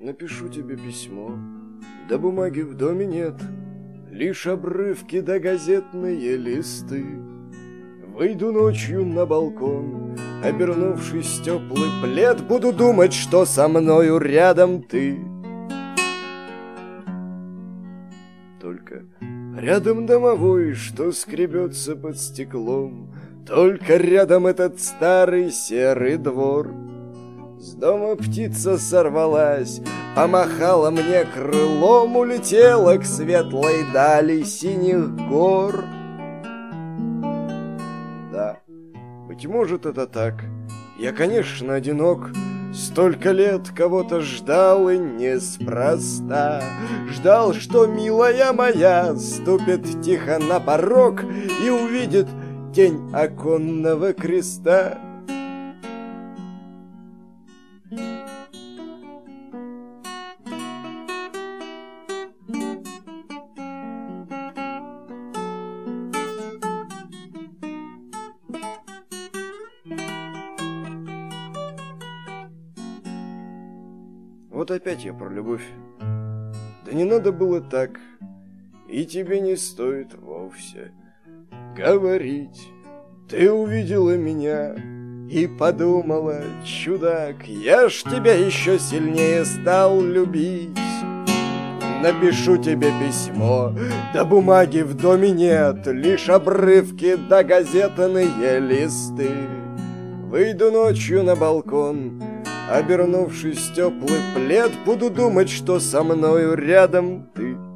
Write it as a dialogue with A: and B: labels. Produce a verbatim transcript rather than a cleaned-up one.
A: напишу тебе письмо. Да бумаги в доме нет, лишь обрывки да газетные листы. Выйду ночью на балкон, обернувшись в теплый плед, буду думать, что со мною рядом ты. Только рядом домовой, что скребется под стеклом, только рядом этот старый серый двор. С дома птица сорвалась, помахала мне крылом, улетела к светлой дали синих гор. Да, быть может, это так. Я, конечно, одинок. Столько лет кого-то ждал и неспроста. Ждал, что милая моя ступит тихо на порог и увидит тень оконного креста. Вот опять я про любовь. Да не надо было так, и тебе не стоит вовсе говорить. Ты увидела меня и подумала, чудак, я ж тебя еще сильнее стал любить. Напишу тебе письмо, да бумаги в доме нет, лишь обрывки да газетные листы. Выйду ночью на балкон, обернувшись в теплый плед, буду думать, что со мною рядом ты.